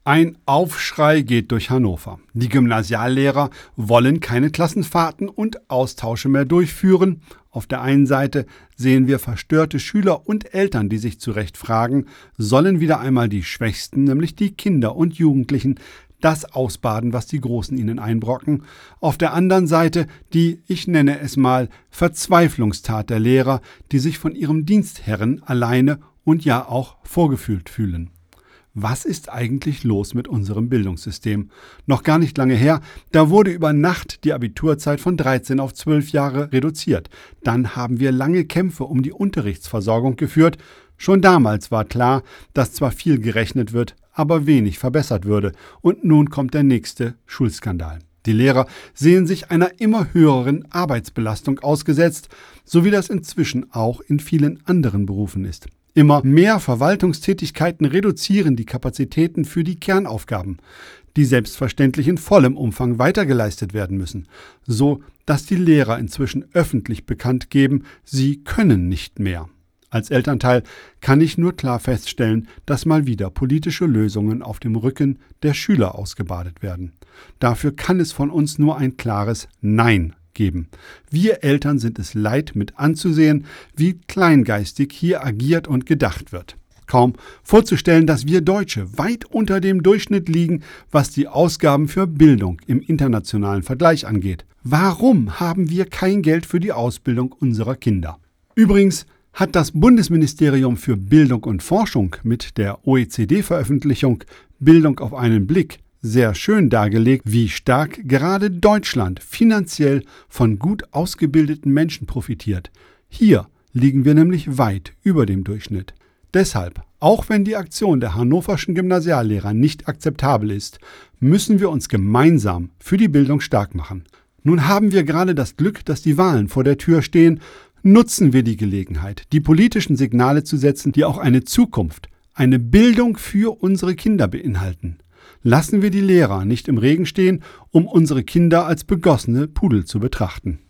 Ein Aufschrei geht durch Hannover. Die Gymnasiallehrer wollen keine Klassenfahrten und Austausche mehr durchführen. Auf der einen Seite sehen wir verstörte Schüler und Eltern, die sich zu Recht fragen, sollen wieder einmal die Schwächsten, nämlich die Kinder und Jugendlichen, das ausbaden, was die Großen ihnen einbrocken. Auf der anderen Seite die, ich nenne es mal, Verzweiflungstat der Lehrer, die sich von ihrem Dienstherren alleine und ja auch vorgeführt fühlen. Was ist eigentlich los mit unserem Bildungssystem? Noch gar nicht lange her, da wurde über Nacht die Abiturzeit von 13 auf 12 Jahre reduziert. Dann haben wir lange Kämpfe um die Unterrichtsversorgung geführt. Schon damals war klar, dass zwar viel gerechnet wird, aber wenig verbessert würde. Und nun kommt der nächste Schulskandal. Die Lehrer sehen sich einer immer höheren Arbeitsbelastung ausgesetzt, so wie das inzwischen auch in vielen anderen Berufen ist. Immer mehr Verwaltungstätigkeiten reduzieren die Kapazitäten für die Kernaufgaben, die selbstverständlich in vollem Umfang weitergeleistet werden müssen, so dass die Lehrer inzwischen öffentlich bekannt geben, sie können nicht mehr. Als Elternteil kann ich nur klar feststellen, dass mal wieder politische Lösungen auf dem Rücken der Schüler ausgebadet werden. Dafür kann es von uns nur ein klares Nein geben. Wir Eltern sind es leid, mit anzusehen, wie kleingeistig hier agiert und gedacht wird. Kaum vorzustellen, dass wir Deutsche weit unter dem Durchschnitt liegen, was die Ausgaben für Bildung im internationalen Vergleich angeht. Warum haben wir kein Geld für die Ausbildung unserer Kinder? Übrigens hat das Bundesministerium für Bildung und Forschung mit der OECD-Veröffentlichung Bildung auf einen Blick sehr schön dargelegt, wie stark gerade Deutschland finanziell von gut ausgebildeten Menschen profitiert. Hier liegen wir nämlich weit über dem Durchschnitt. Deshalb, auch wenn die Aktion der hannoverschen Gymnasiallehrer nicht akzeptabel ist, müssen wir uns gemeinsam für die Bildung stark machen. Nun haben wir gerade das Glück, dass die Wahlen vor der Tür stehen. Nutzen wir die Gelegenheit, die politischen Signale zu setzen, die auch eine Zukunft, eine Bildung für unsere Kinder beinhalten. Lassen wir die Lehrer nicht im Regen stehen, um unsere Kinder als begossene Pudel zu betrachten.